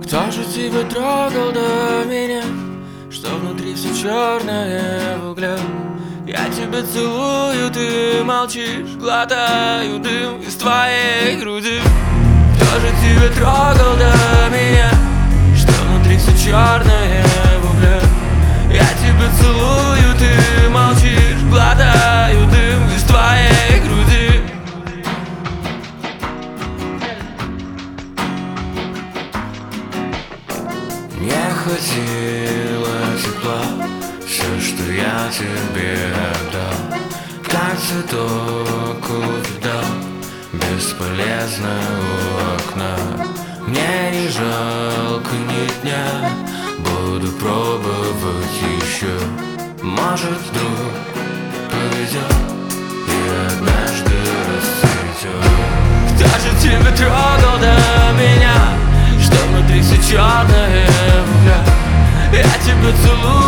Кто же тебя трогал до меня, что внутри все черное в угле? Я тебя целую, ты молчишь, глотаю дым из твоей груди. Кто же тебя трогал до меня, что внутри все черное в угле? Я тебя целую, ты молчишь, глотаю дым из твоей груди. Не хватило тепла, все, что я тебе отдал, как цветок увидал, бесполезно у окна. Мне не жалко ни дня, буду пробовать еще. Может, вдруг повезет и однажды расцветет. Кто же тебя трогал до меня, что внутри все черное в углях? Я тебя целую.